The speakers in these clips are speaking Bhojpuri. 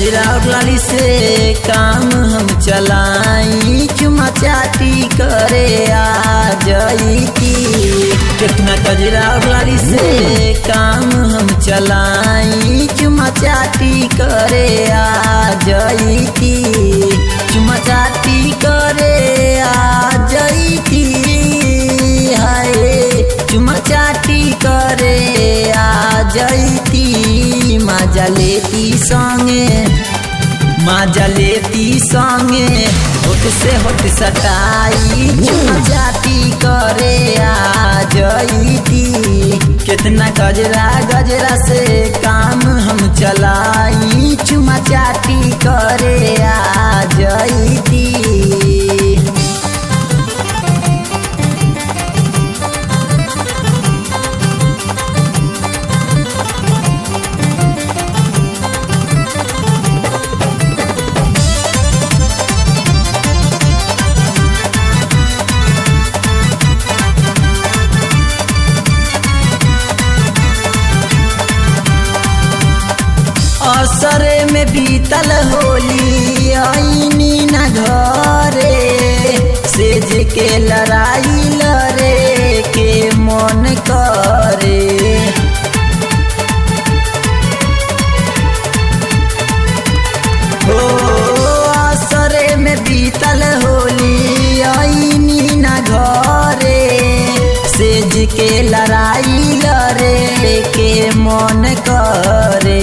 गजरा लाली से काम हम चलाई, चुमा चाटी करे आ जाईती। कितना गजरा लाली से काम हम चलाई, चुमा चाटी करे आ जाईती। चुमा चाटी करे आ जाईती, हाय चुमा चाटी करे आ जाईती। माजा लेती संगे होठ से होठ सटाई, चुमा चाटी करे आ जाईती। कितना गजरा से काम हम चलाई, चुमा चाटी करे आ जाईती। असरे में बीतल होली आईनी न घरे, सेज के लड़ाई लड़े के मन करे। हो असरे में बीतल होली आईनी न घरे, सेज के लड़ाई लड़े के मन करे।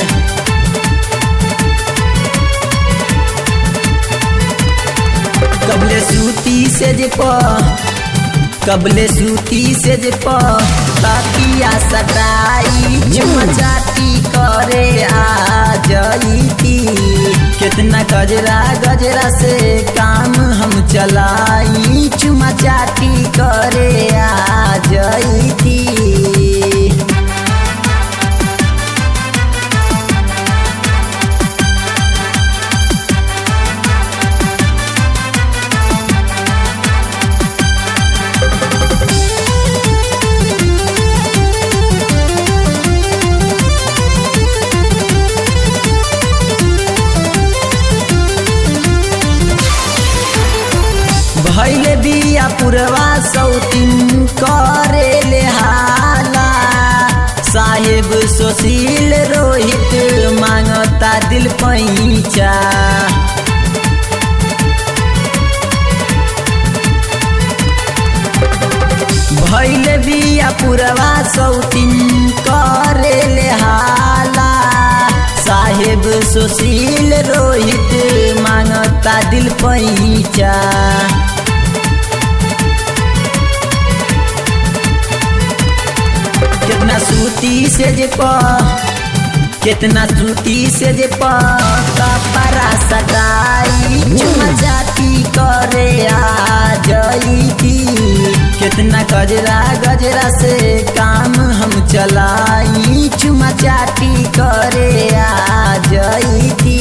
कबले सूती से जे तकिया सटाई, चुमा चाटी करे आ जाईती। कितना गजरा से काम हम चलाई, चुमा चाटी करे आ जाईती। भैले बिया पुरवा सौतीन करे ले हाला, साहेब सुशील रोहित मांगता दिल पैंचा। भैले बिया पुरवा सौतीन करे ले हाला, साहेब सुशील रोहित मांगता दिल पैंचा। कितना सूती से जे कपड़ा सटाई, चुमा चाटी करे आ जाईती। कितना गजरा से काम हम चलाई, चुमा चाटी करे आ जाईती।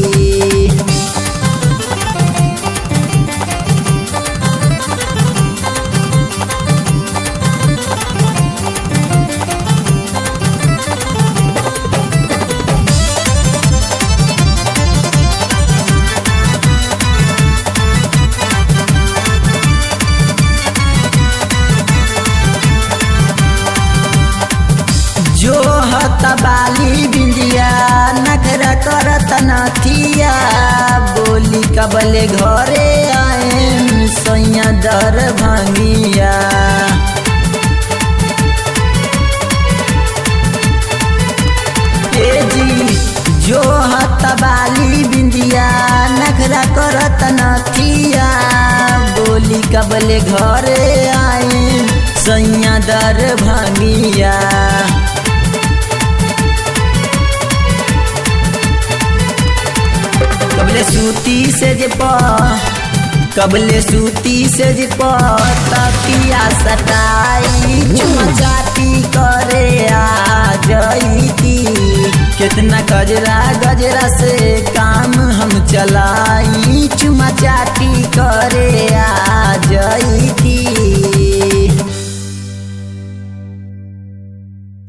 जो हता बाली बिंदिया नखरा करत नथिया, बोली कबले घरे आए सैया दर भंगिया। जो हता बाली बिंदिया नखरा करत नथिया, बोली कबले घरे आए सैया दर भंगिया। कबले सूती से जे तकिया सटाई, चुमा चाटी करे आ जाईती। कितना गजरा से काम हम चलाई, चुमा चाटी करे